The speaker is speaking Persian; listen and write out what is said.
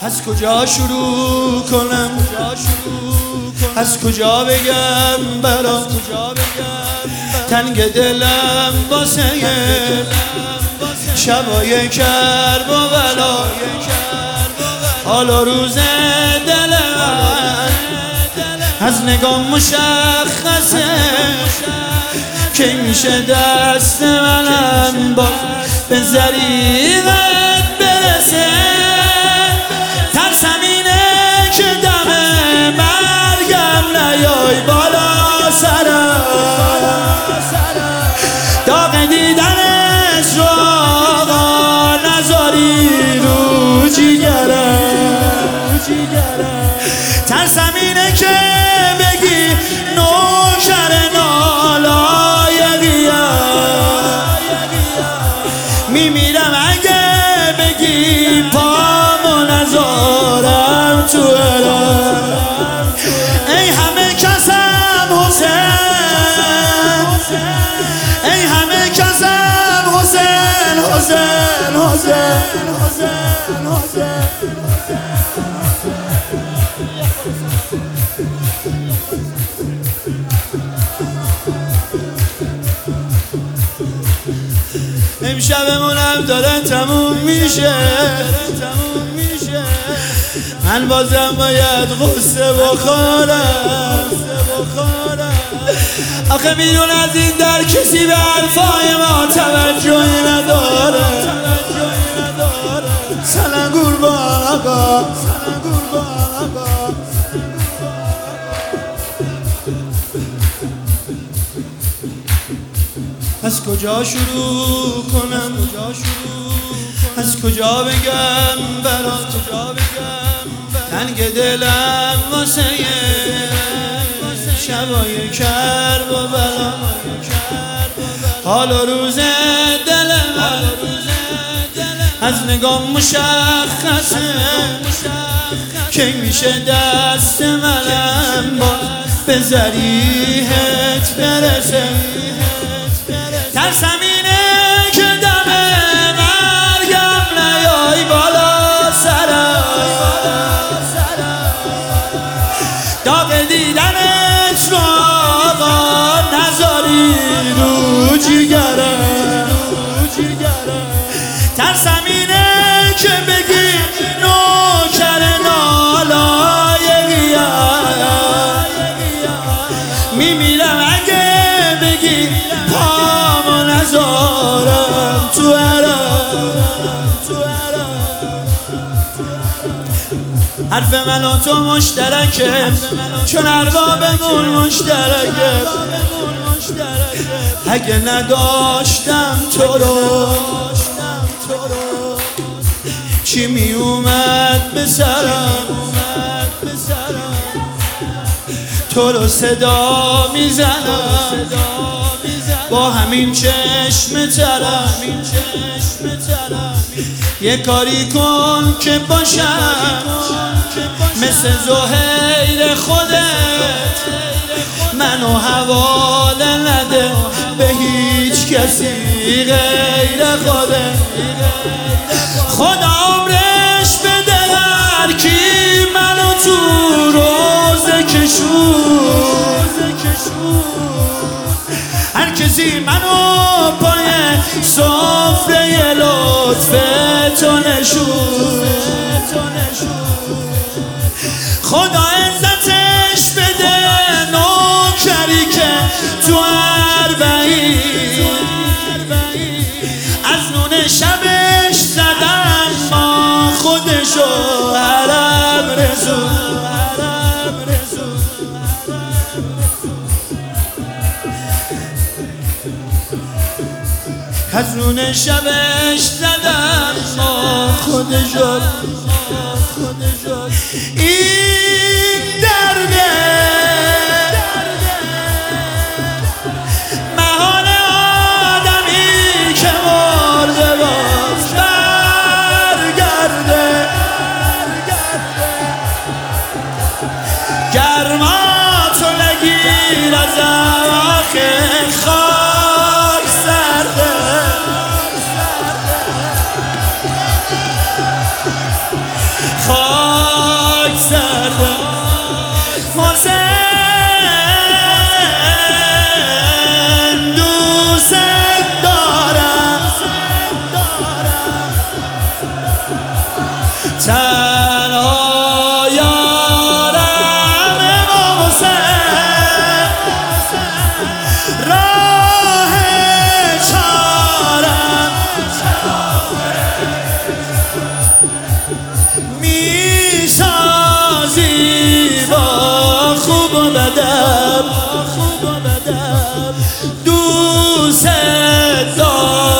از کجا شروع کنم، از کجا بگم برات، تنگ دلم واسه شبای کرب و بلا، حال و روز دل من از نگاه مشخصه که میشه دست منم با به ذریعت برسه. ترسم اینه که دم مرگم نیای بالا سرم، داغ دیدنش رو آقا نذاری رو جیگرم. ترسم اینه که بگی نوکر نالایقیم، میمیرم اگه بگی پامو نذارم تو ارم. ای همه کسم حسین، ای همه کسم حسین، حسین حسین حسین حسین. امشبمونم داره تموم میشه، من بازم باید غصه بخورم. آخه بیرون از این در کسی به حرفای ما توجهی نداره. سلام قربان آقا، از کجا شروع کنم، از کجا بگم برات، تنگ دلم واسه شبای کرب و بلا، حال و روز دل من از نگاه مشخصه که میشه دست منم با به ذریعت برسه. ترسم اینه که دم مرگم نیای بالا سرم، داغ دیدنت رو آقا نذاری رو جیگرم. ترسم اینه که بگی نوکر نالایقیم، میمیرم اگه بگی پامو نذارم تو ارم. حرف من و تو مشترکه چون اربابمون مشترکه. اگه نداشتم تو رو چی می اومد به سرم، تو رو صدا میزنم با همین چشم ترم. یه کاری کن که باشم مثل زهیر خودت، منو حواله نده به هیچ کسی غیر خودت. خدا عمرش بده هر کی منو تو روزه کشون، هر کسی منو پای سفره لطف تو نشون. خدا عزتش بده نوکری که تو اربعین از نون شبش زدم ما خودشو حرم رسون. از نون شبش زدم ما خودشو. این درده محال آدمی که مرده باز برگرده. گرماتو نگیر از آخر خاک سرده. خاک تنها یارم امام حسین، راه چارم میسازی با خوب و بدم، دوست دارم